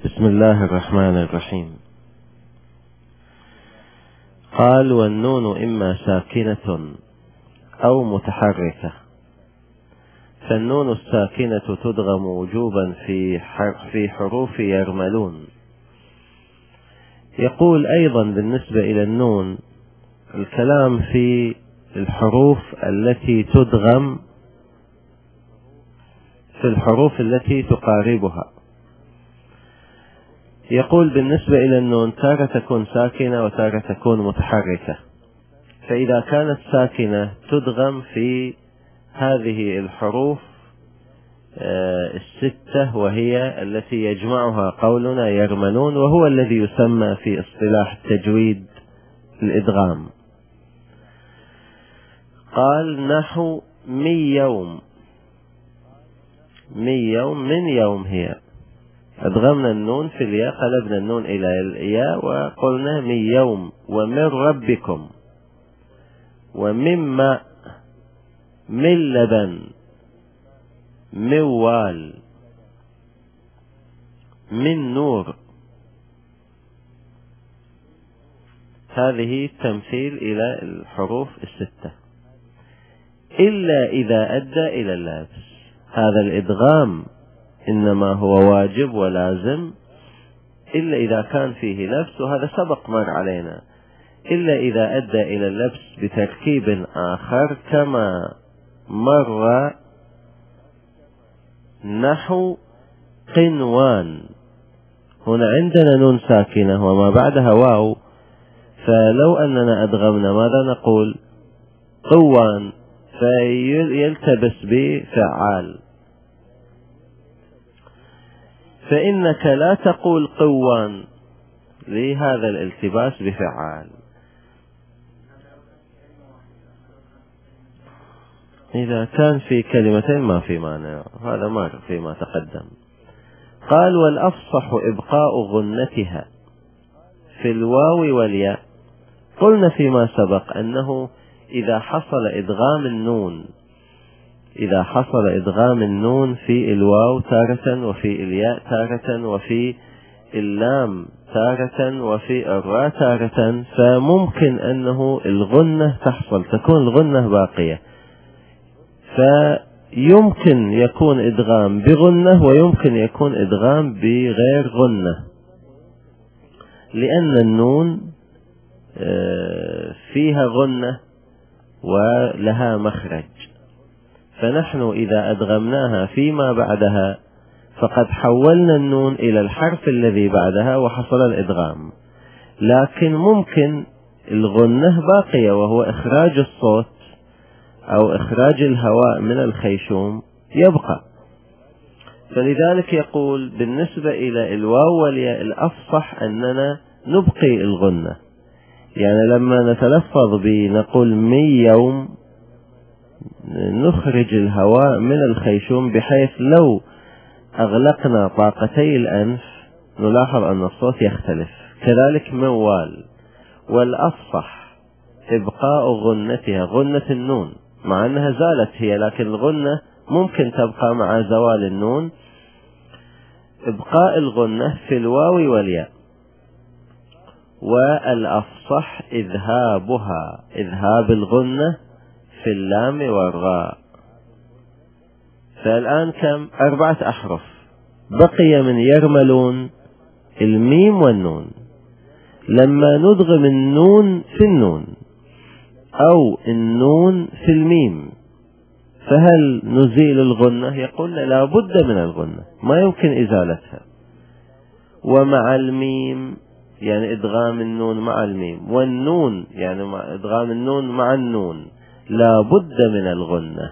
بسم الله الرحمن الرحيم. قال: والنون إما ساكنة أو متحركة. فالنون الساكنة تدغم وجوبا في حروف يرملون. يقول أيضا بالنسبة إلى النون الكلام في الحروف التي تدغم في الحروف التي تقاربها. يقول بالنسبة إلى النون تارة تكون ساكنة وتارة تكون متحركة. فإذا كانت ساكنة تدغم في هذه الحروف الستة، وهي التي يجمعها قولنا يرملون، وهو الذي يسمى في اصطلاح التجويد الإدغام. قال: نحو من يوم. من يوم هي أدغمنا النون في الياء، قلبنا النون إلى الياء وقلنا من يوم. ومن ربكم، ومما، من لبن، موال، من نور. هذه تمثيل إلى الحروف الستة، إلا إذا أدى إلى اللبس. هذا الإدغام إنما هو واجب ولازم إلا إذا كان فيه لبس، وهذا سبق مر علينا. إلا إذا أدى إلى اللبس بتركيب آخر، كما مر نحو قنوان. هنا عندنا نون ساكنة وما بعدها واو، فلو أننا أدغمنا ماذا نقول؟ قوان، فيلتبس بفعال. فإنك لا تقول قوان لهذا الالتباس بفعال. إذا كان في كلمتين ما في مانع، هذا ما فيما تقدم. قال: والأفصح إبقاء غنتها في الواو والياء. قلنا فيما سبق أنه إذا حصل إدغام النون في الواو تارة، وفي الياء تارة، وفي اللام تارة، وفي الراء تارة، فممكن أنه الغنة تحصل، تكون الغنة باقية. فيمكن يكون إدغام بغنة، ويمكن يكون إدغام بغير غنة، لأن النون فيها غنة ولها مخرج. فنحن إذا أدغمناها فيما بعدها فقد حولنا النون إلى الحرف الذي بعدها وحصل الإدغام. لكن ممكن الغنة باقية، وهو إخراج الصوت أو إخراج الهواء من الخيشوم يبقى. فلذلك يقول بالنسبة إلى الواو والياء الأفصح أننا نبقي الغنة. يعني لما نتلفظ بنقول من يوم نخرج الهواء من الخيشوم، بحيث لو أغلقنا طاقتي الأنف نلاحظ أن الصوت يختلف. كذلك موال. والأفصح إبقاء غنتها، غنة النون، مع أنها زالت هي، لكن الغنة ممكن تبقى مع زوال النون. إبقاء الغنة في الواو والياء. والأفصح إذهابها، إذهاب الغنة في اللام والراء. فالآن كم؟ 4 أحرف بقي من يرملون الميم والنون. لما ندغم النون في النون أو النون في الميم، فهل نزيل الغنة؟ يقول لا بد من الغنة، ما يمكن إزالتها. ومع الميم يعني إدغام النون مع الميم، والنون يعني إدغام النون مع النون، لا بد من الغنة.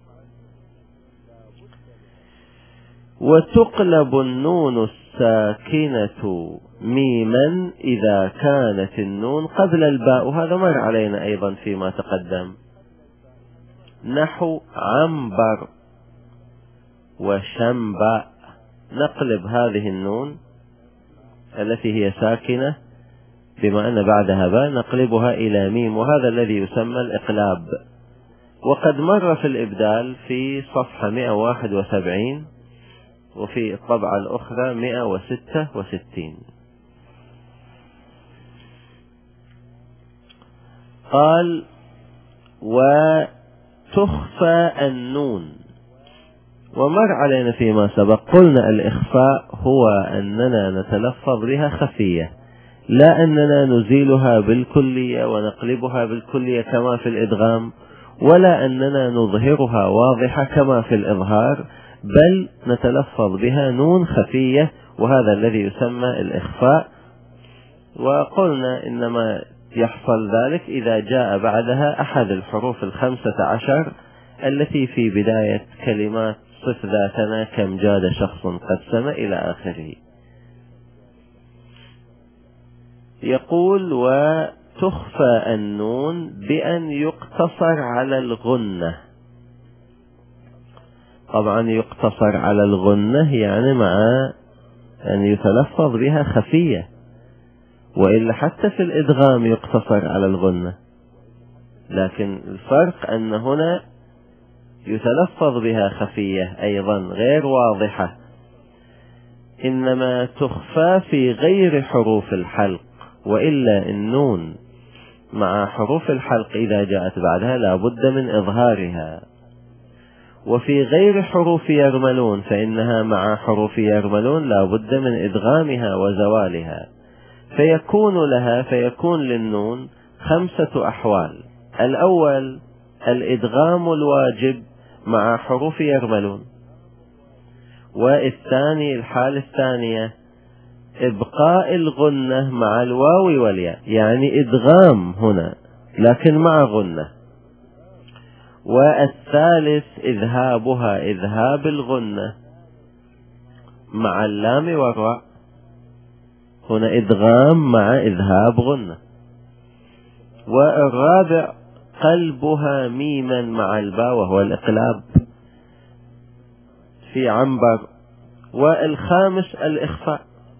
وتقلب النون الساكنة ميما إذا كانت النون قبل الباء، وهذا مر علينا أيضا فيما تقدم. نحو عنبر وشنباء، نقلب هذه النون التي هي ساكنة بما أن بعدها باء، نقلبها إلى ميم، وهذا الذي يسمى الإقلاب. وقد مر في الإبدال في صفحة 171 وفي الطبعة الأخرى 166. قال: وتخفى النون. ومر علينا فيما سبق قلنا الإخفاء هو أننا نتلفظ بها خفية، لا أننا نزيلها بالكلية ونقلبها بالكلية كما في الإدغام، ولا أننا نظهرها واضحة كما في الإظهار، بل نتلفظ بها نون خفية، وهذا الذي يسمى الإخفاء. وقلنا إنما يحصل ذلك إذا جاء بعدها أحد الحروف 15 التي في بداية كلمات صف ذاتنا كم جاد شخص قد سمى إلى آخره. يقول: وتخفى النون بأن يقتصر على الغنة. طبعا يقتصر على الغنة يعني مع أن يتلفظ بها خفية، وإلا حتى في الإدغام يقتصر على الغنة، لكن الفرق أن هنا يتلفظ بها خفية أيضا غير واضحة، إنما تخفى في غير حروف الحلق، وإلا النون مع حروف الحلق إذا جاءت بعدها لا بد من إظهارها. وفي غير حروف يرملون فإنها مع حروف يرملون لا بد من إدغامها وزوالها، فيكون للنون 5 أحوال. الأول الإدغام الواجب مع حروف يرملون، والثاني الحالة الثانية إبقاء الغنة مع الواو والياء، يعني إدغام هنا لكن مع غنة. والثالث إذهابها إذهاب الغنة مع اللام والراء، هنا إدغام مع إذهاب غنة. والرابع قلبها ميما مع الباء وهو الإقلاب في عنبر. والخامس الإخفاء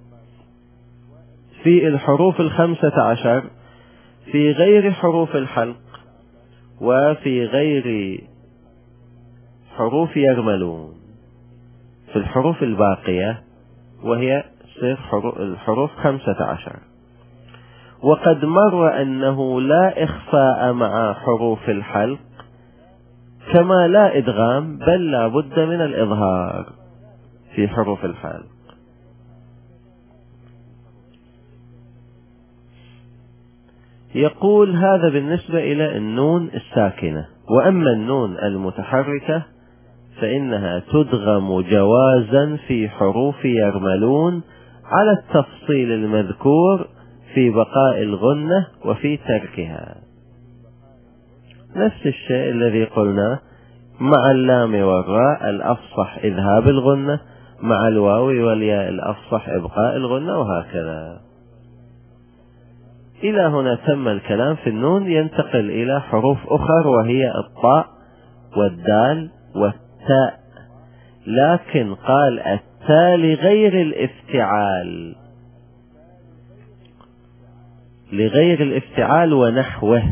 في الحروف 15 في غير حروف الحلق وفي غير حروف يرملون، في الحروف الباقية وهي الحروف 15. وقد مر أنه لا إخفاء مع حروف الحلق كما لا إدغام، بل لا بد من الإظهار في حروف الحلق. يقول: هذا بالنسبة إلى النون الساكنة. وأما النون المتحركة فإنها تدغم جوازا في حروف يرملون على التفصيل المذكور في بقاء الغنة وفي تركها، نفس الشيء الذي قلناه مع اللام والراء الأفصح إذهاب الغنة، مع الواو والياء الأفصح إبقاء الغنة، وهكذا. إلى هنا تم الكلام في النون. ينتقل إلى حروف أخرى وهي الطاء والدال والتاء، لكن قال التاء لغير الافتعال، لغير الافتعال ونحوه،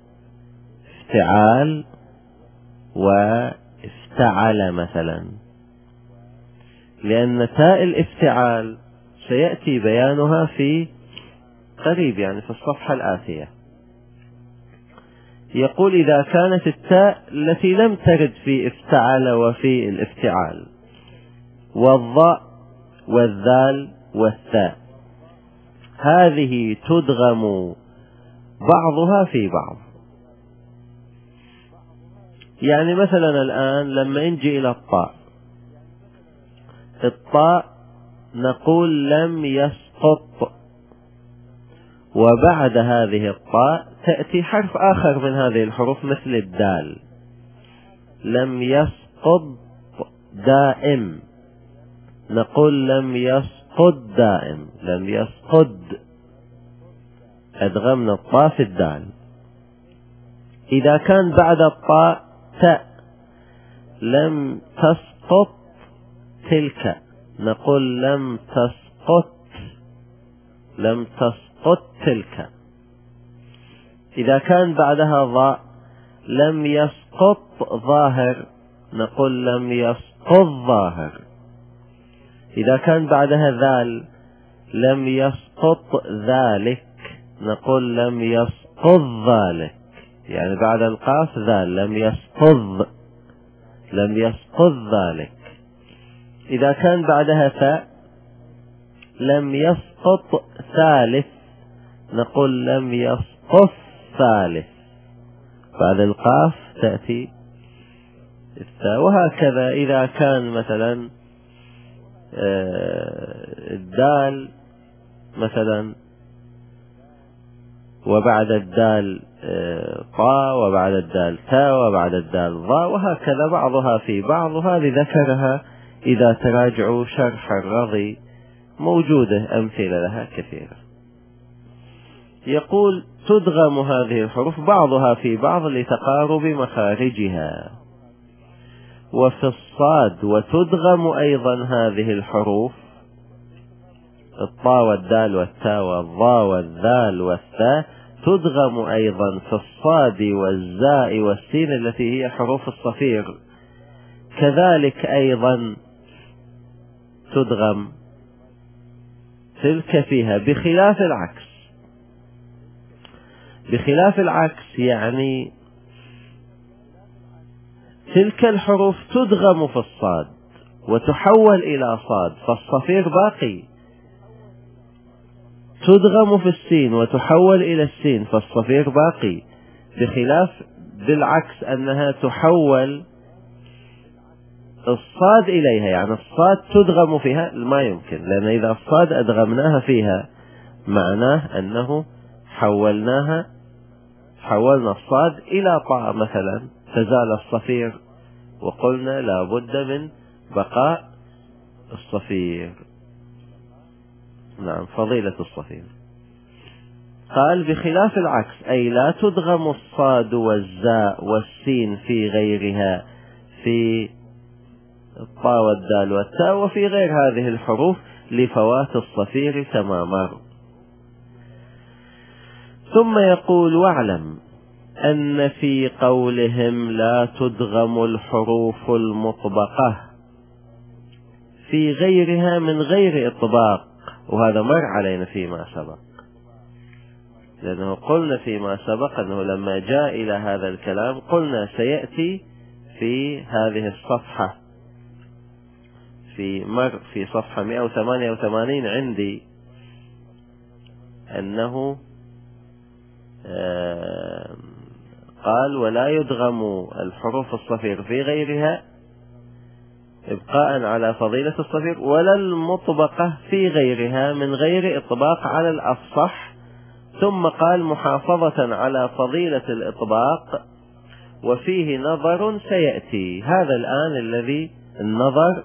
افتعال وافتعل مثلا، لأن تاء الافتعال سيأتي بيانها في قريب، يعني في الصفحة الآتية. يقول: إذا كانت التاء التي لم ترد في افتعل وفي الافتعال، والضاء والذال والثاء، هذه تدغم بعضها في بعض. يعني مثلا الآن لما نجي إلى الطاء نقول لم يسقط، وبعد هذه الطاء تأتي حرف آخر من هذه الحروف مثل الدال، لم يسقط دائم، نقول لم يسقط دائم، لم يسقط، أدغمنا الطاء في الدال. إذا كان بعد الطاء تاء، لم تسقط تلك، نقول لم تسقط، لم تسقط تلك. إذا كان بعدها ضاء، لم يسقط ظاهر، نقول لم يسقط ظاهر. إذا كان بعدها ذال لم يسقط ذلك، نقول لم يسقط ذلك، يعني بعد القاف ذال لم يسقط ذلك. إذا كان بعدها ثاء لم يسقط ثالث، نقول لم يسقط ثالث، بعد القاف تأتي الثاء. وهكذا إذا كان مثلا الدال مثلا وبعد الدال طاء وبعد الدال تاء وبعد الدال ضاء، وهكذا بعضها في بعض. وهذه ذكرها إذا تراجعوا شرح الرضي موجودة أمثلة لها كثيرة. يقول تدغم هذه الحروف بعضها في بعض لتقارب مخارجها. وفي الصاد وتدغم أيضا هذه الحروف، الطاء والدال والتاء والضاء والذال والثاء تدغم أيضا في الصاد والزاء والسين التي هي حروف الصفير، كذلك أيضا تدغم تلك فيها، بخلاف العكس، يعني تلك الحروف تدغم في الصاد وتحول إلى صاد، فالصفير باقي. تدغم في السين وتحول إلى السين، فالصفير باقي، بخلاف بالعكس أنها تحول الصاد إليها، يعني الصاد تدغم فيها ما يمكن، لأن إذا الصاد أدغمناها فيها معناه أنه حولنا الصاد إلى طاء مثلا، فزال الصفير، وقلنا لا بد من بقاء الصفير. نعم، فضيلة الصفير. قال بخلاف العكس، أي لا تدغم الصاد والزاء والسين في غيرها، في الطاء والدال والتاء وفي غير هذه الحروف لفوات الصفير كما مر. ثم يقول واعلم أن في قولهم لا تدغم الحروف المطبقة في غيرها من غير إطباق، وهذا مر علينا فيما سبق، لأنه قلنا فيما سبق أنه لما جاء إلى هذا الكلام قلنا سيأتي في هذه الصفحة في صفحة 188 عندي أنه قال ولا يدغم الحروف الصفير في غيرها إبقاء على فضيلة الصفير، ولا المطبقة في غيرها من غير إطباق على الأفصح، ثم قال محافظة على فضيلة الإطباق وفيه نظر سيأتي. هذا الآن النظر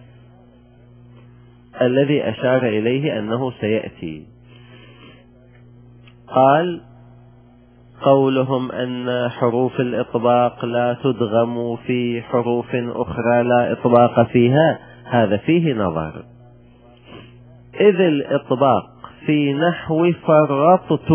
الذي أشار إليه أنه سيأتي. قال قولهم أن حروف الإطباق لا تدغم في حروف أخرى لا إطباق فيها، هذا فيه نظر، إذ الإطباق في نحو فرطت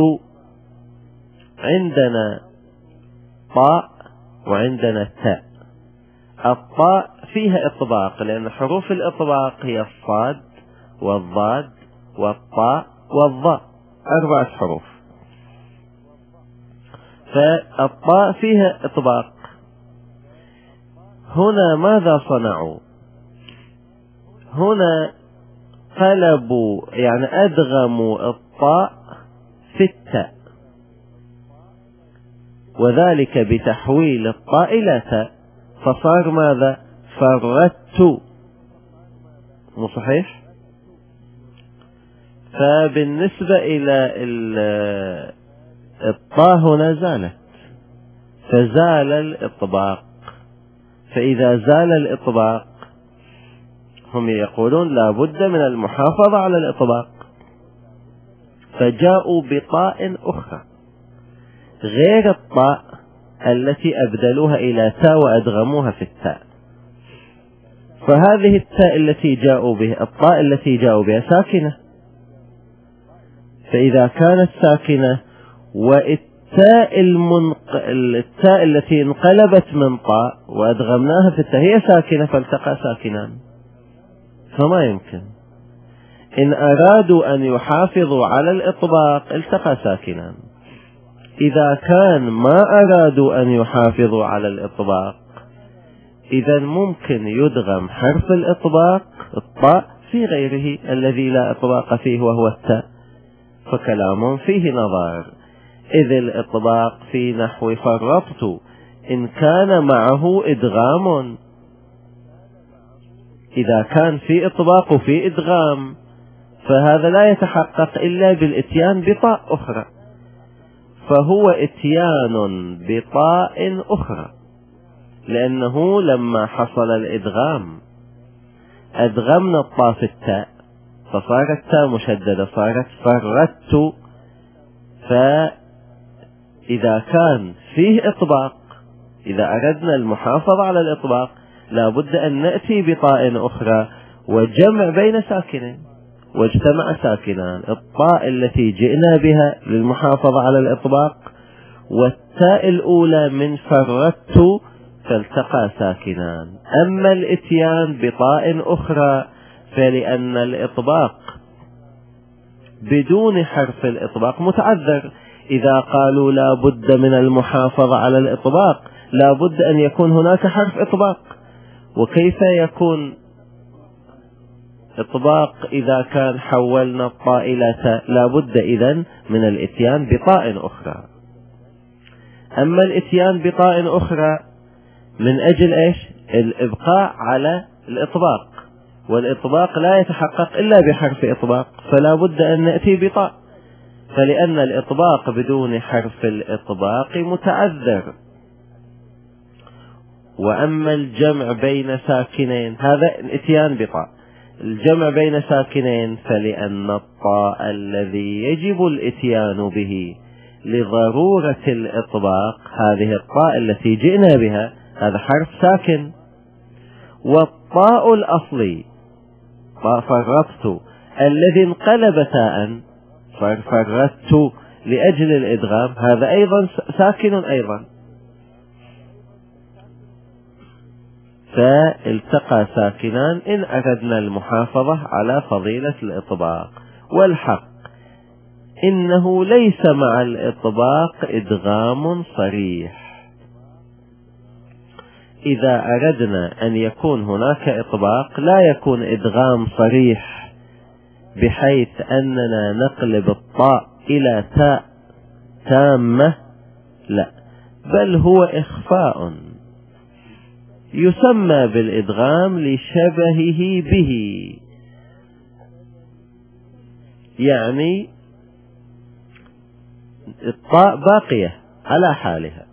عندنا طاء وعندنا التاء. الطاء فيها إطباق لأن حروف الإطباق هي الصاد والضاد والطاء والضاء، 4 حروف، فالطاء فيها إطباق. هنا ماذا صنعوا؟ هنا قلبوا، يعني أدغموا الطاء في التاء، وذلك بتحويل الطاء إلى تاء، فصار ماذا؟ فردت، مو صحيح؟ فبالنسبة إلى الطاء هنا زالت، فزال الإطباق. فإذا زال الإطباق هم يقولون لا بد من المحافظة على الإطباق، فجاءوا بطاء أخرى غير الطاء التي أبدلوها إلى تاء وأدغموها في التاء. فهذه التاء التي جاءوا بها، الطاء التي جاءوا بها ساكنة، فإذا كانت ساكنة والتاء التاء التي انقلبت من طاء وأدغمناها في التاء هي ساكنة، فالتقى ساكنان، فما يمكن. إن أرادوا أن يحافظوا على الإطباق التقى ساكنان. إذا كان ما أرادوا أن يحافظوا على الإطباق، إذا ممكن يدغم حرف الإطباق الطاء في غيره الذي لا إطباق فيه وهو التاء، فكلام فيه نظر. إذ الإطباق في نحو فرطت إن كان معه إدغام، إذا كان في إطباق وفي إدغام فهذا لا يتحقق إلا بالإتيان بطاء أخرى، فهو إتيان بطاء أخرى، لأنه لما حصل الإدغام أدغمنا الطاء في التاء فصارت تاء مشددة، صارت فردت. فإذا كان فيه إطباق، إذا أردنا المحافظة على الإطباق لابد أن نأتي بطاء أخرى وجمع بين ساكنين، واجتمع ساكنان، الطاء التي جئنا بها للمحافظة على الإطباق والتاء الأولى من فردت، فالتقى ساكنان. أما الإتيان بطاء أخرى فلأن الإطباق بدون حرف الإطباق متعذر. إذا قالوا لا بد من المحافظة على الإطباق لا بد أن يكون هناك حرف إطباق، وكيف يكون إطباق إذا كان حولنا الطاء إلى تاء؟ لا بد إذن من الإتيان بطاء أخرى. أما الإتيان بطاء أخرى من أجل إيش؟ الإبقاء على الإطباق، والإطباق لا يتحقق إلا بحرف إطباق، فلا بد أن نأتي بطاء، فلأن الإطباق بدون حرف الإطباق متعذر. وأما الجمع بين ساكنين هذا الإتيان بطاء، الجمع بين ساكنين فلأن الطاء الذي يجب الإتيان به لضرورة الإطباق، هذه الطاء التي جئنا بها هذا حرف ساكن، والطاء الأصلي طاء فرطت الذي انقلب تاء فردت لأجل الإدغام هذا أيضا ساكن أيضا، فالتقى ساكنان إن أردنا المحافظة على فضيلة الإطباق. والحق إنه ليس مع الإطباق إدغام صريح. إذا أردنا أن يكون هناك إطباق لا يكون إدغام صريح بحيث أننا نقلب الطاء إلى تاء تامة، لا، بل هو إخفاء يسمى بالإدغام لشبهه به. يعني الطاء باقية على حالها،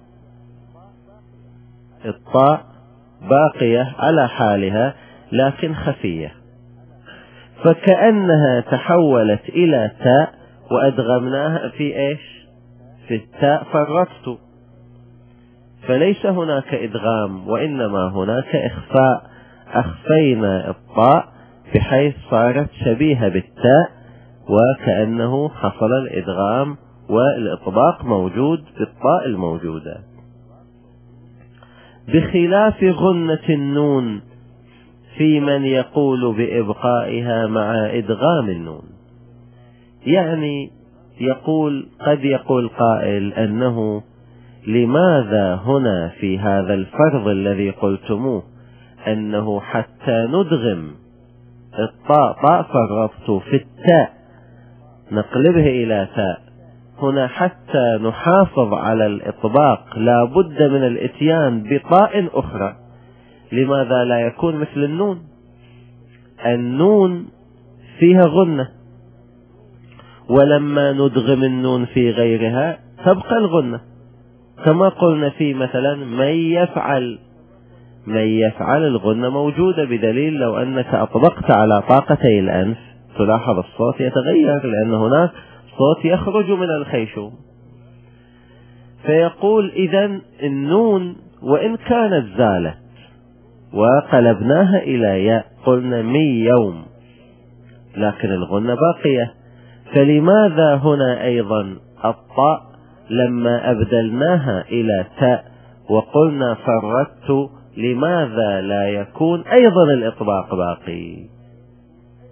الطاء باقية على حالها لكن خفية، فكأنها تحولت إلى تاء وأدغمناها في إيش؟ في التاء فرطت، فليس هناك إدغام وإنما هناك إخفاء، أخفينا الطاء بحيث صارت شبيهة بالتاء وكأنه حصل الإدغام والإطباق موجود بالطاء الموجودة، بخلاف غنة النون في من يقول بإبقائها مع إدغام النون. يعني قد يقول قائل أنه لماذا هنا في هذا الفرض الذي قلتموه أنه حتى ندغم الطاء طاء فرطت في التاء نقلبه إلى تاء، هنا حتى نحافظ على الإطباق لا بد من الإتيان بطاء أخرى، لماذا لا يكون مثل النون؟ النون فيها غنة، ولما ندغم النون في غيرها تبقى الغنة، كما قلنا في مثلا من يفعل الغنة موجودة، بدليل لو أنك أطبقت على طاقتي الأنف تلاحظ الصوت يتغير لأن هناك صوت يخرج من الخيشوم. فيقول إذن النون وإن كانت زالت وقلبناها إلى ياء قلنا 100 يوم لكن الغنة باقية، فلماذا هنا أيضا الطاء لما أبدلناها إلى تاء وقلنا فردت لماذا لا يكون أيضا الإطباق باقي؟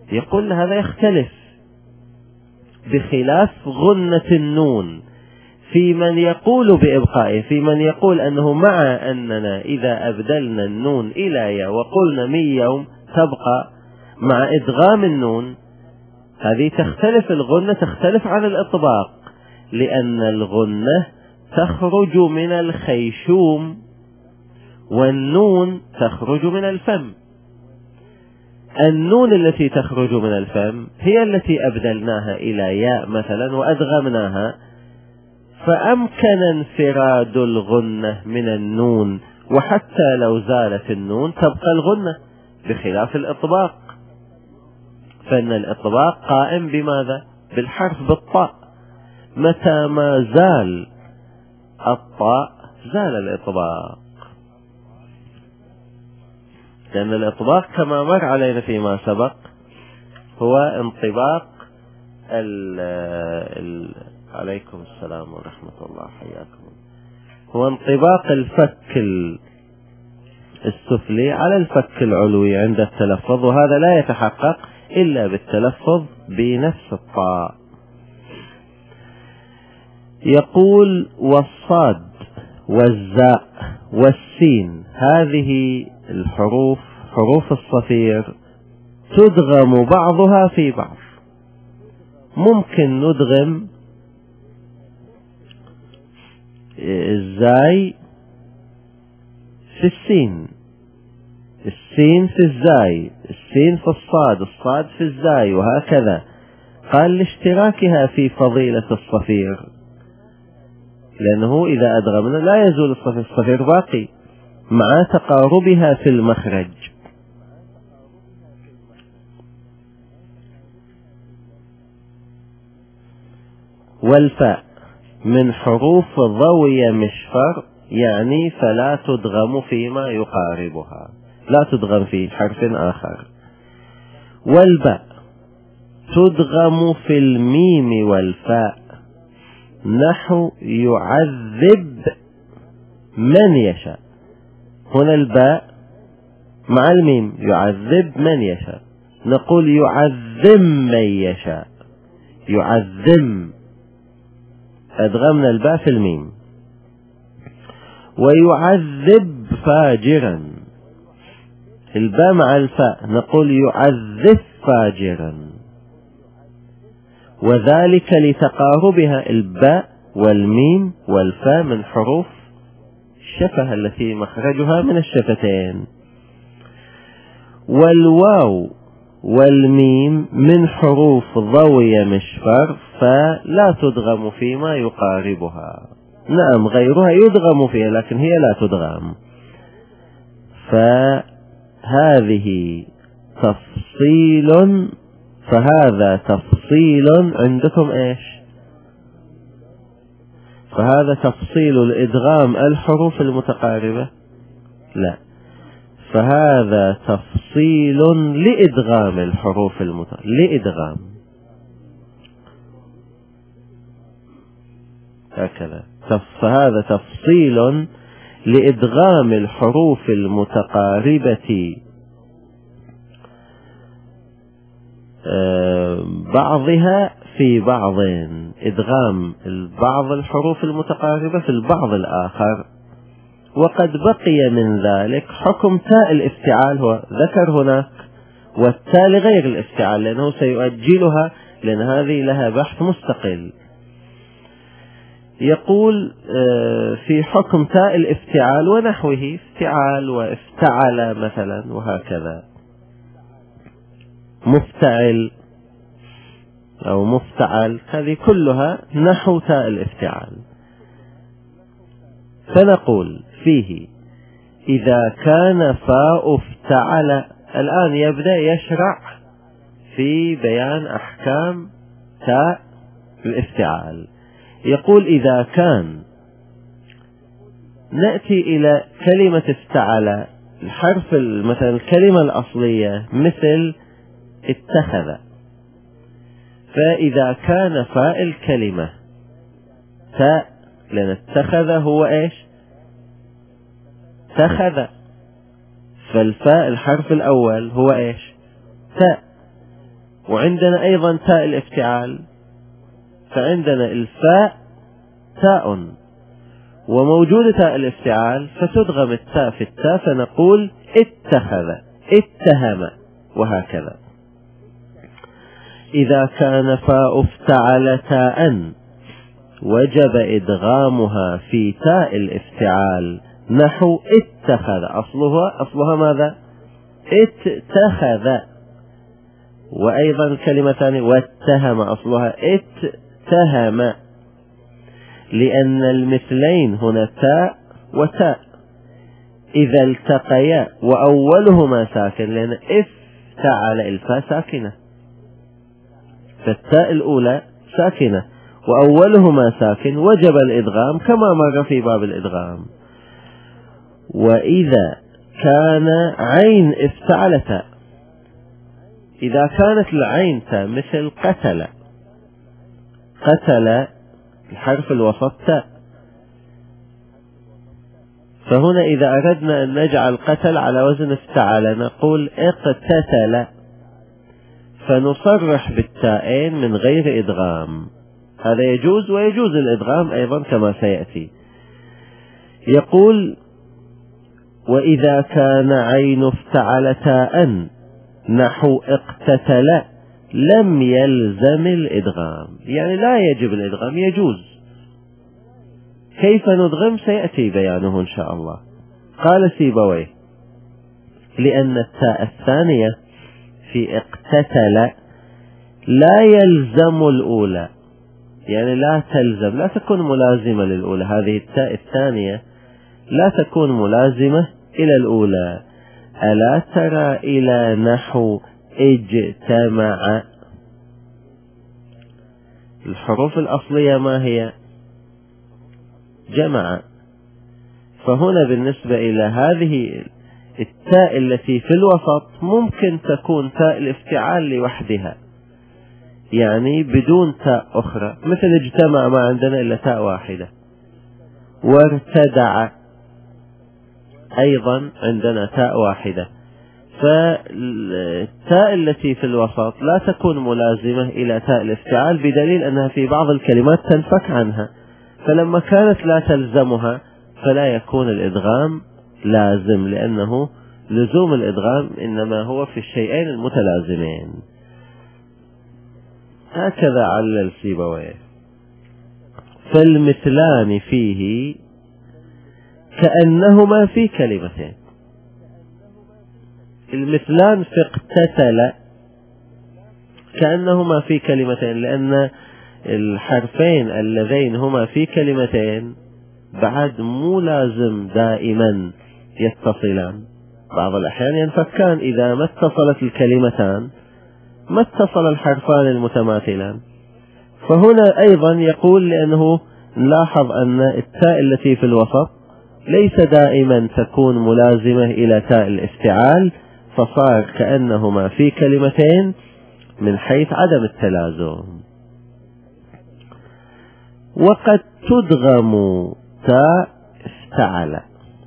يقول هذا يختلف، بخلاف غنة النون في من يقول بإبقائه، في من يقول أنه مع أننا إذا أبدلنا النون إلى يا وقلنا 100 يوم تبقى، مع إدغام النون هذه تختلف الغنة، تختلف عن الإطباق، لأن الغنة تخرج من الخيشوم والنون تخرج من الفم. النون التي تخرج من الفم هي التي أبدلناها إلى ياء مثلا وأدغمناها، فأمكن انفراد الغنة من النون، وحتى لو زالت النون تبقى الغنة، بخلاف الإطباق، فإن الإطباق قائم بماذا؟ بالحرف، بالطاء، متى ما زال الطاء زال الإطباق، لأن الإطباق كما مر علينا فيما سبق هو انطباق عليكم السلام ورحمة الله، حياكم، هو انطباق الفك السفلي على الفك العلوي عند التلفظ، وهذا لا يتحقق إلا بالتلفظ بنفس الطاء. يقول والصاد والزاء والسين، هذه الحروف حروف الصفير تدغم بعضها في بعض. ممكن ندغم الزاي في السين، السين في الزاي، السين في الصاد، الصاد في الزاي، وهكذا. قال لاشتراكها في فضيلة الصفير، لأنه إذا أدغمنا لا يزول الصفير باقي مع تقاربها في المخرج. والفاء من حروف ضوي مشفر، يعني فلا تدغم فيما يقاربها، لا تدغم في حرف آخر. والباء تدغم في الميم والفاء، نحو يعذب من يشاء. هنا الباء مع الميم، يعذب من يشاء، نقول يعذم من يشاء، يعذم، أدغمنا الباء في الميم. ويعذب فاجرا، الباء مع الفاء، نقول يعذب فاجرا، وذلك لتقاربها الباء والميم والفاء من حروف الشفة التي مخرجها من الشفتين. والواو والميم من حروف ضوي مشفر، فلا تدغم فيما يقاربها. نعم غيرها يدغم فيها لكن هي لا تدغم. فهذه تفصيل، فهذا تفصيل عندكم ايش؟ فهذا تفصيل الإدغام الحروف المتقاربة؟ لا، فهذا تفصيل لإدغام الحروف لإدغام، هكذا. فهذا تفصيل لإدغام الحروف المتقاربة بعضها في بعض، إدغام بعض الحروف المتقاربة في البعض الآخر. وقد بقي من ذلك حكم تاء الافتعال، هو ذكر هناك، والتاء لغير الافتعال لأنه سيؤجلها، لأن هذه لها بحث مستقل. يقول في حكم تاء الافتعال ونحوه، افتعال وافتعل مثلا وهكذا، مفتعل أو مفتعل، هذه كلها نحو تاء الافتعال. فنقول فيه إذا كان فاء افتعل، الآن يبدأ يشرع في بيان أحكام تاء الافتعال. يقول إذا كان، نأتي إلى كلمة افتعل، الحرف مثلا الكلمة الأصلية مثل اتخذ، فإذا كان فاء الكلمة تاء، لأن اتخذ هو ايش؟ اتخذ، فالفاء الحرف الأول هو ايش؟ تاء. وعندنا أيضا تاء الافتعال، فعندنا الفاء تاء وموجود تاء الافتعال، فتدغم التاء في التاء فنقول اتخذ، اتهم، وهكذا. إذا كان فاء افتعل تاء وجب إدغامها في تاء الافتعال، نحو اتخذ، أصلها ماذا؟ اتخذ. وأيضا كلمة ثانية واتهم، أصلها اتهم، لأن المثلين هنا تاء وتاء إذا التقيا وأولهما ساكن، لأن افتعل الفاء ساكنة، فالتاء الأولى ساكنة وأولهما ساكن، وجب الإدغام كما مر في باب الإدغام. وإذا كان عين افتعل تاء، إذا كانت العين تاء مثل قتل، قتل الحرف الوسط تاء، فهنا إذا أردنا أن نجعل قتل على وزن افتعل نقول اقتتل، فنصرح بالتاءين من غير إدغام، هذا يجوز، ويجوز الإدغام أيضا كما سيأتي. يقول وإذا كان عين افتعل تاء نحو اقتتل لم يلزم الإدغام، يعني لا يجب الإدغام، يجوز. كيف ندغم سيأتي بيانه إن شاء الله. قال سيبويه لأن التاء الثانية في اقتتل لا يلزم الأولى، يعني لا تلزم، لا تكون ملازمة للأولى، هذه التاء الثانية لا تكون ملازمة إلى الأولى. ألا ترى إلى نحو اجتمع، الحروف الأصلية ما هي؟ جمع، فهنا بالنسبة إلى هذه التاء التي في الوسط ممكن تكون تاء الافتعال لوحدها، يعني بدون تاء أخرى، مثل اجتمع ما عندنا إلا تاء واحدة، وارتدع أيضا عندنا تاء واحدة، فالتاء التي في الوسط لا تكون ملازمة إلى تاء الافتعال، بدليل أنها في بعض الكلمات تنفك عنها، فلما كانت لا تلزمها فلا يكون الإدغام لازم، لأنه لزوم الإدغام إنما هو في الشيئين المتلازمين. هكذا علل سيبويه. فالمثلان فيه كأنهما في كلمتين، المثلان في اقتتل كأنهما في كلمتين، لأن الحرفين اللذين هما في كلمتين بعد مو لازم دائما يتصلان، بعض الأحيان ينفكان إذا ما اتصلت الكلمتان، ما اتصل الحرفان المتماثلان. فهنا أيضا يقول لأنه نلاحظ أن التاء التي في الوسط ليس دائما تكون ملازمة إلى تاء الافتعال، فصار كأنهما في كلمتين من حيث عدم التلازم. وقد تدغم تاء افتعل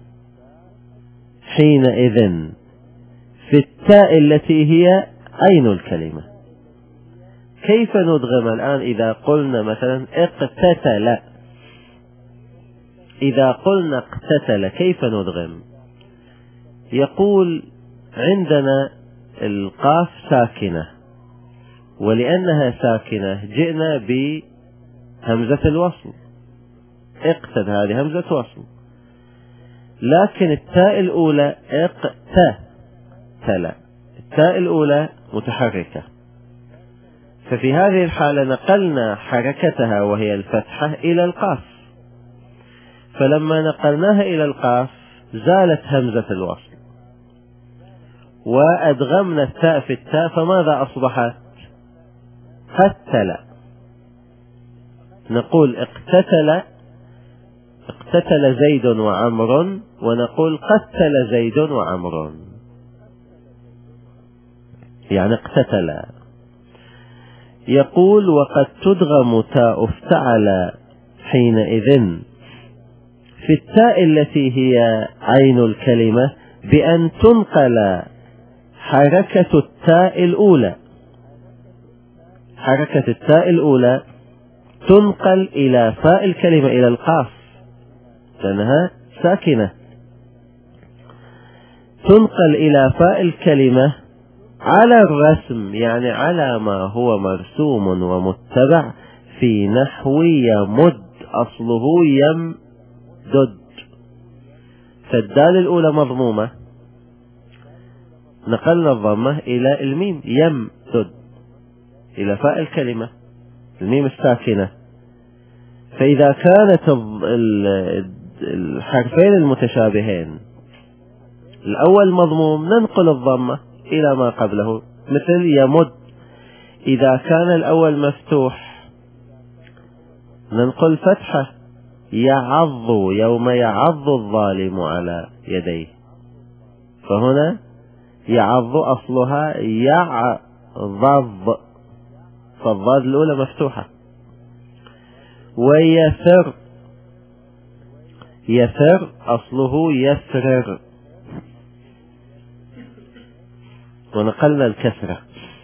حينئذ في التاء التي هي عين الكلمة. كيف ندغم الآن؟ إذا قلنا مثلا اقتتل، إذا قلنا اقتتل كيف ندغم؟ يقول عندنا القاف ساكنة، ولأنها ساكنة جئنا بهمزة الوصل، اقتد هذه همزة وصل، لكن التاء الأولى اقتتل، التاء الأولى متحركة، ففي هذه الحالة نقلنا حركتها وهي الفتحة إلى القاف، فلما نقلناها إلى القاف زالت همزة الوصل وأدغمنا التاء في التاء، فماذا أصبحت؟ قتل. نقول اقتتل زيد وعمر، ونقول قتل زيد وعمر، يعني اقتتل. يقول وقد تدغم تاء افتعل حينئذ في التاء التي هي عين الكلمة بأن تنقل حركة التاء الأولى حركة التاء الأولى تنقل إلى فاء الكلمة إلى القاف لأنها ساكنة، تنقل إلى فاء الكلمة على الرسم، يعني على ما هو مرسوم ومتبع في نحو يمد، أصله يمدد. فالدال الأولى مضمومة، نقلنا الضمة إلى الميم يمدد إلى فاء الكلمة الميم الساكنة. فإذا كانت الحرفين المتشابهين الأول مضموم ننقل الضمة إلى ما قبله مثل يمد. إذا كان الأول مفتوح ننقل فتحة يعض، يوم يعض الظالم على يديه، فهنا يعض أصلها يعضض، فالضاد الأولى مفتوحة. ويفر، يفر أصله يفرر، ونقلنا الكسرة.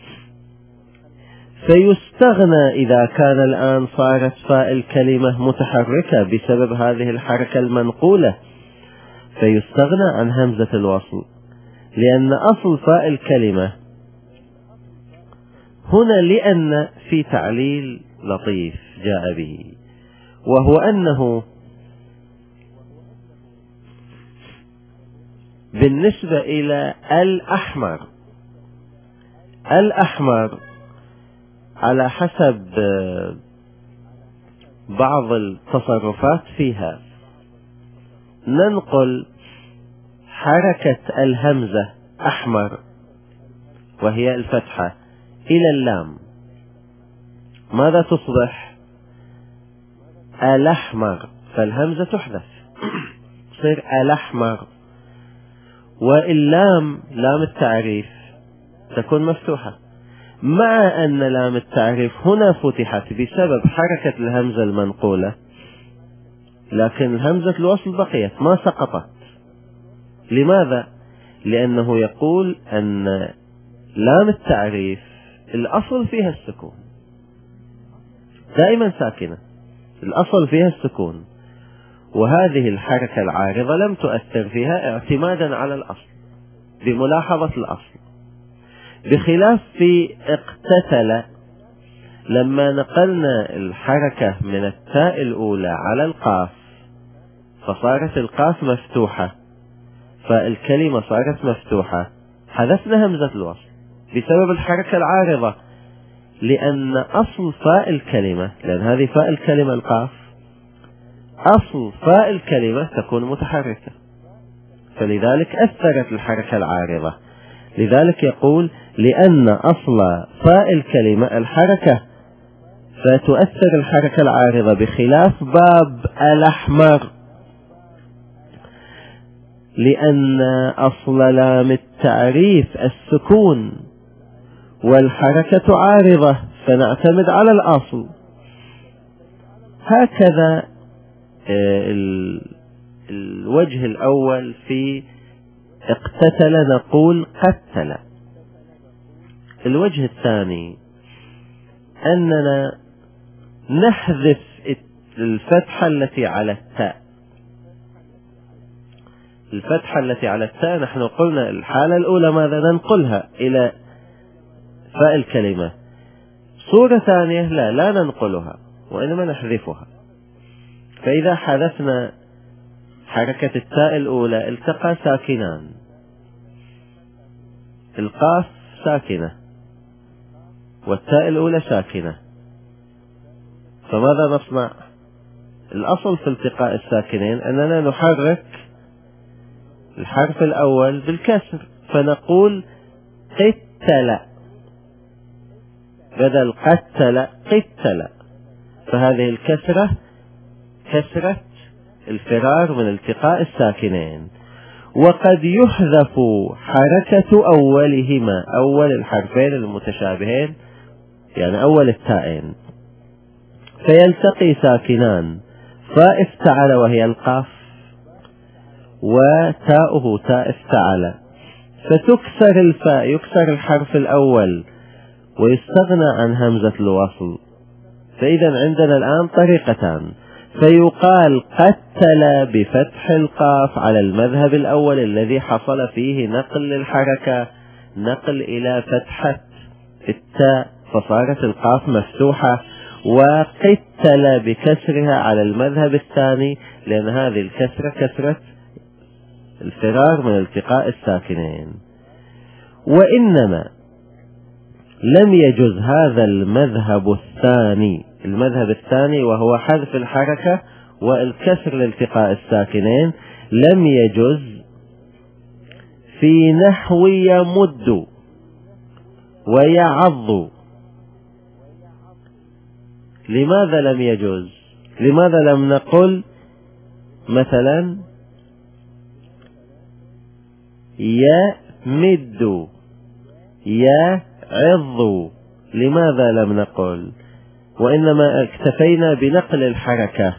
فيستغنى إذا كان الآن صارت فاء الكلمة متحركة بسبب هذه الحركة المنقولة، فيستغنى عن همزة الوصل، لأن أصل فاء الكلمة هنا لأن في تعليل لطيف جاء به، وهو أنه بالنسبة إلى الأحمر، الأحمر على حسب بعض التصرفات فيها ننقل حركة الهمزة أحمر وهي الفتحة إلى اللام، ماذا تصبح؟ الأحمر، فالهمزة تحذف تصير الأحمر، واللام لام التعريف تكون مفتوحة، مع أن لام التعريف هنا فتحت بسبب حركة الهمزة المنقولة، لكن همزة الوصل بقيت ما سقطت. لماذا؟ لأنه يقول أن لام التعريف الأصل فيها السكون، دائما ساكنة، الأصل فيها السكون، وهذه الحركة العارضة لم تؤثر فيها اعتمادا على الأصل بملاحظة الأصل، بخلاف في اقتتل لما نقلنا الحركة من التاء الأولى على القاف فصارت القاف مفتوحة، فالكلمة صارت مفتوحة، حذفنا همزة الوصل بسبب الحركة العارضة، لأن أصل فاء الكلمة، لأن هذه فاء الكلمة القاف، أصل فاء الكلمة تكون متحركة، فلذلك أثرت الحركة العارضة. لذلك يقول لأن أصل فاء الكلمة الحركة فتؤثر الحركة العارضة، بخلاف باب الأحمر لأن أصل لام التعريف السكون والحركة عارضة فنعتمد على الأصل. هكذا الوجه الأول في اقتتل نقول قتل. الوجه الثاني أننا نحذف الفتحة التي على التاء، الفتحة التي على التاء نحن قلنا الحالة الأولى ماذا؟ ننقلها إلى فاء الكلمة. صورة ثانية لا ننقلها وإنما نحذفها. فإذا حذفنا حركة التاء الأولى التقى ساكنان، القاف ساكنة والتاء الأولى ساكنة، فماذا نصنع؟ الأصل في التقاء الساكنين أننا نحرك الحرف الأول بالكسر، فنقول قتل بدل قتل قتل، فهذه الكسرة كسرة الفرار من التقاء الساكنين. وقد يحذف حركة أولهما، أول الحرفين المتشابهين يعني أول التائين، فيلتقي ساكنان، فاء افتعل وهي القاف وتاؤه تاء افتعل، فتكسر الفاء، يكسر الحرف الأول ويستغنى عن همزة الوصل. فإذا عندنا الآن طريقتان، فيقال قتل بفتح القاف على المذهب الأول الذي حصل فيه نقل للحركة، نقل إلى فتحة التاء فصارت القاف مفتوحة، وقتل بكسرها على المذهب الثاني لأن هذه الكسرة كسرة الفرار من التقاء الساكنين. وإنما لم يجز هذا المذهب الثاني وهو حذف الحركة والكسر لالتقاء الساكنين، لم يجز في نحو يمد ويعض. لماذا لم يجز؟ لماذا لم نقل مثلا يمد يعض؟ لماذا لم نقل وإنما اكتفينا بنقل الحركة؟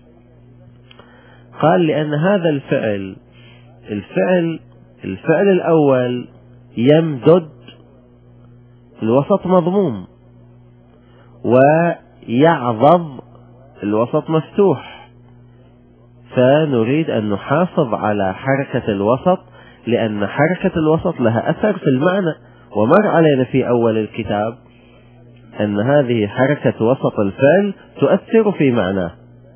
قال لأن هذا الفعل الأول يمدد الوسط مضموم، ويعضض الوسط مفتوح، فنريد أن نحافظ على حركة الوسط لأن حركة الوسط لها أثر في المعنى، ومر علينا في أول الكتاب أن هذه حركة وسط الفعل تؤثر في معناه.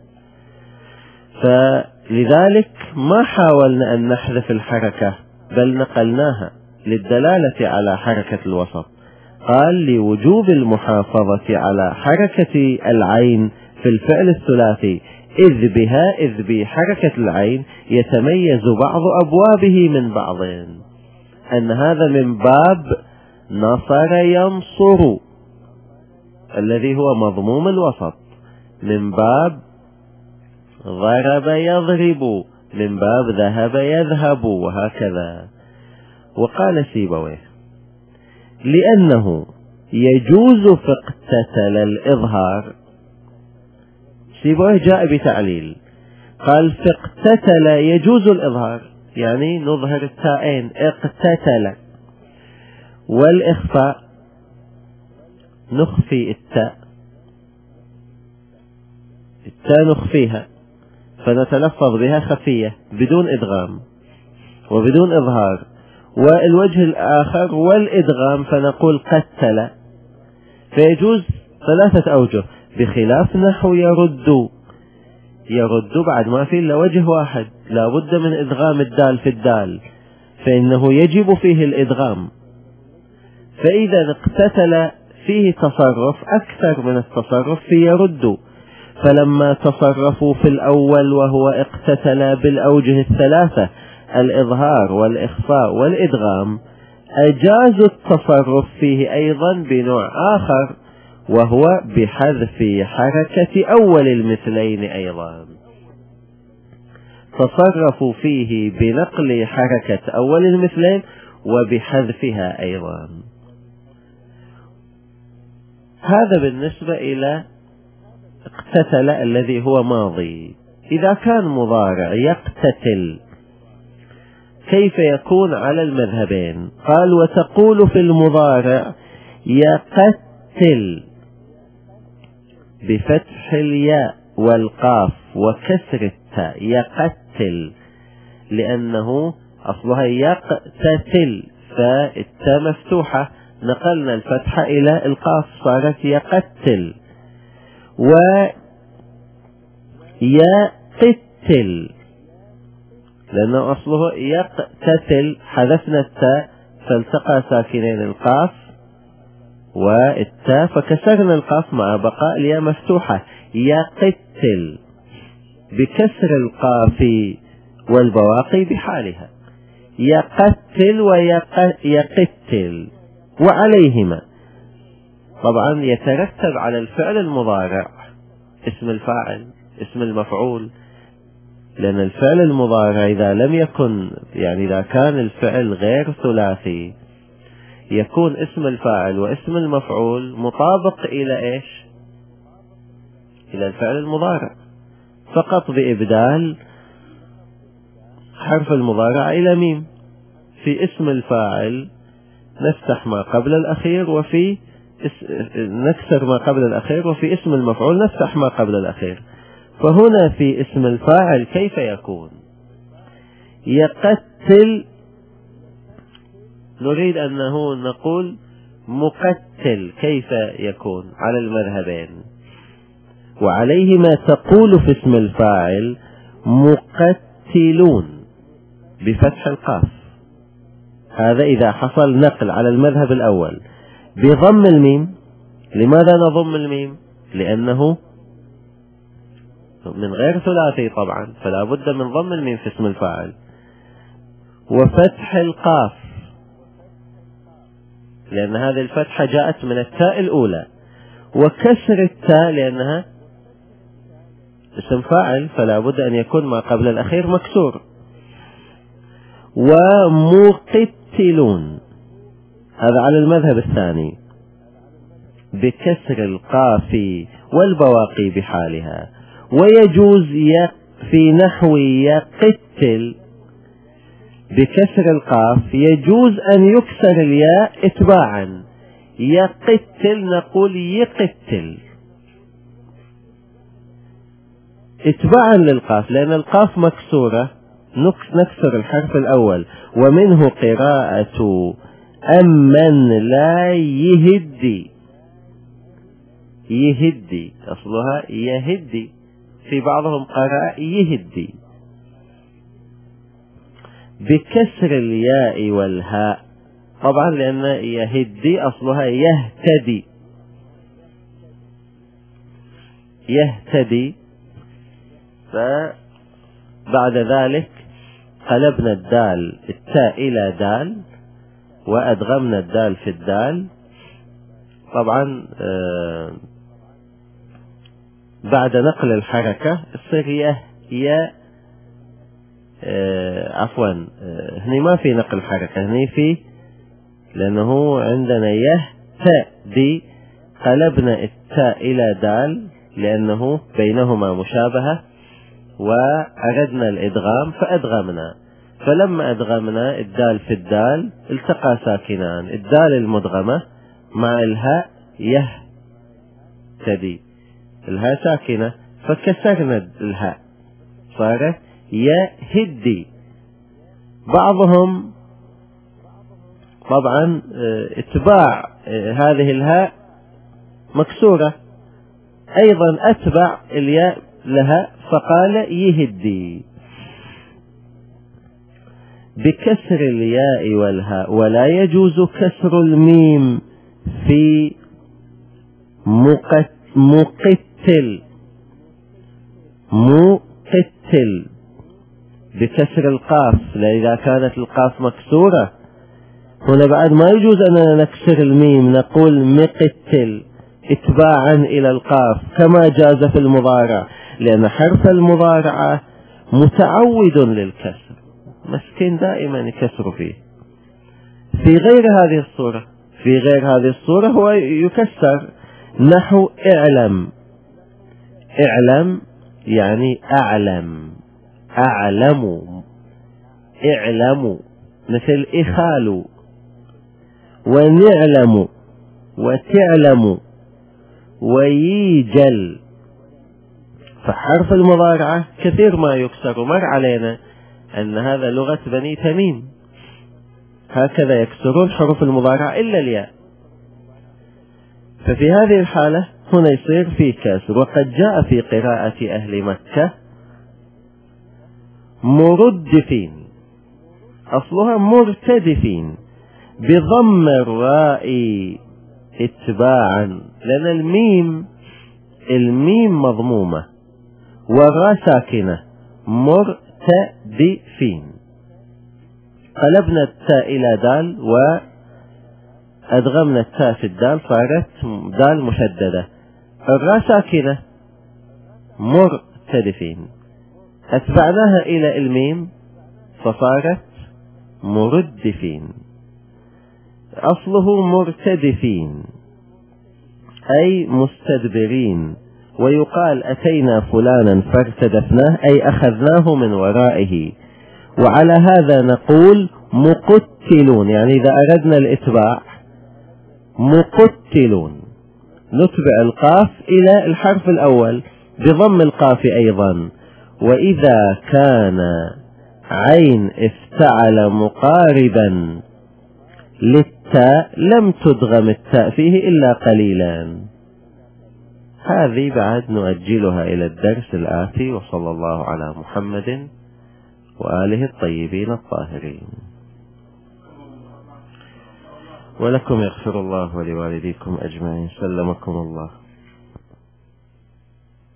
فلذلك ما حاولنا أن نحذف الحركة بل نقلناها للدلالة على حركة الوسط. قال لوجوب المحافظة على حركة العين في الفعل الثلاثي إذ بحركة العين يتميز بعض أبوابه من بعض، أن هذا من باب نصر ينصر الذي هو مضموم الوسط، من باب ضرب يضرب، من باب ذهب يذهب، وهكذا. وقال سيبويه لأنه يجوز في اقتتل الإظهار. سيبويه جاء بتعليل، قال في اقتتل يجوز الإظهار، يعني نظهر التاءين اقتتل، والإخفاء نخفي التاء نخفيها فنتلفظ بها خفية بدون إدغام وبدون إظهار. والوجه الآخر والإدغام فنقول قتل، فيجوز 3 أوجه، بخلاف نحو يرد بعد ما في إلا وجه واحد، لا بد من إدغام الدال في الدال، فإنه يجب فيه الإدغام. فإذا اقتتل فيه تصرف أكثر من التصرف في يرد، فلما تصرفوا في الأول وهو اقتتل بالأوجه 3 الإظهار والإخفاء والإدغام، أجازوا التصرف فيه أيضا بنوع آخر وهو بحذف حركة أول المثلين أيضا. تصرفوا فيه بنقل حركة أول المثلين وبحذفها أيضا. هذا بالنسبة إلى اقتتل الذي هو ماضي. إذا كان مضارع يقتتل كيف يكون على المذهبين؟ قال وتقول في المضارع يقتل بفتح الياء والقاف وكسر التاء، يقتل لأنه أصلها يقتتل فالتاء مفتوحة، نقلنا الفتحة إلى القاف صارت يقتل. ويقتل لأنه أصله يقتتل، حذفنا التاء فالتقى ساكنين القاف والتاء فكسرنا القاف مع بقاء الياء مفتوحة، يقتل بكسر القاف والبواقي بحالها، يقتل ويقتل. وعليهما طبعا يترتب على الفعل المضارع اسم الفاعل اسم المفعول، لأن الفعل المضارع إذا لم يكن إذا كان الفعل غير ثلاثي يكون اسم الفاعل واسم المفعول مطابق إلى إيش؟ إلى الفعل المضارع، فقط بإبدال حرف المضارع إلى ميم. في اسم الفاعل نفتح ما قبل الأخير، وفي نكسر ما قبل الأخير، وفي اسم المفعول نفتح ما قبل الأخير. فهنا في اسم الفاعل كيف يكون؟ يقتل، نريد أنه نقول مقتل، كيف يكون؟ على المذهبين، وعليه ما تقول في اسم الفاعل مقتلون بفتح القاف. هذا إذا حصل نقل على المذهب الأول. بضم الميم. لماذا نضم الميم؟ لأنه من غير ثلاثي طبعا، فلا بد من ضم الميم في اسم الفاعل. وفتح القاف، لأن هذه الفتحة جاءت من التاء الأولى. وكسر التاء لأنها اسم فاعل، فلا بد أن يكون ما قبل الأخير مكسور. ومقتلون، هذا على المذهب الثاني، بكسر القاف والبواقي بحالها. ويجوز في نحو يقتل بكسر القاف، يجوز أن يكسر الياء اتباعا. يقتل نقول يقتل اتباعا للقاف، لأن القاف مكسورة، نكسر الحرف الأول. ومنه قراءة أمن لا يهدي، يهدي أصلها يهدي، في بعضهم قراء يهدي. بكسر الياء والهاء طبعا، لأن يهدي أصلها يهتدي، يهتدي. فبعد ذلك قلبنا الدال التاء إلى دال، وأدغمنا الدال في الدال. طبعا بعد نقل الحركة تصير عفوا، هني ما في نقل حركة، هني في، لأنه عندنا يهتدي، قلبنا التاء إلى دال لأنه بينهما مشابهة، وأردنا الإدغام فأدغمنا. فلما أدغمنا الدال في الدال التقى ساكنان، الدال المدغمة مع الهاء يهتدي، الهاء ساكنة فكسرنا الهاء صارت يهدي. بعضهم طبعا اتباع هذه الهاء مكسورة أيضا، أتبع الياء لها فقال يهدي. بكسر الياء والهاء. ولا يجوز كسر الميم في مقتل، مقتل بكسر القاف، إذا كانت القاف مكسورة. هنا بعد ما يجوز أننا نكسر الميم، نقول مقتل اتباعا إلى القاف، كما جاز في المضارع، لأن حرف المضارعة متعود للكسر، مسكين دائما يكسر فيه. في غير هذه الصورة، في غير هذه الصورة هو يكسر، نحو اعلم، اعلم يعني أعلم، أعلم، اعلم، مثل إخال، ونعلم، وتعلم، ويجل. فحرف المضارعة كثير ما يكسر، ومر علينا أن هذا لغة بني تميم، هكذا يكسرون حروف المضارعة إلا الياء. ففي هذه الحالة هنا يصير في كسر. وقد جاء في قراءة أهل مكة مردفين، أصلها مرتدفين، بضم الراء اتباعا، لأن الميم مضمومة والراء ساكنة، مرتدفين. قلبنا التاء إلى دال وأدغمنا التاء في الدال، صارت دال مشددة، الراء ساكنة، مرتدفين. أتبعناها إلى الميم فصارت مردفين. أصله مرتدفين أي مستدبرين. ويقال أتينا فلانا فارتدفناه أي أخذناه من ورائه. وعلى هذا نقول مقتلون، يعني إذا أردنا الإتباع مقتلون. نتبع القاف إلى الحرف الأول بضم القاف أيضا. وإذا كان عين افتعل مقاربا للتاء لم تدغم التاء فيه إلا قليلا. هذه بعد نؤجلها إلى الدرس الآتي. وصلى الله على محمد وآله الطيبين الطاهرين. ولكم يغفر الله ولوالديكم أجمعين. سلمكم الله.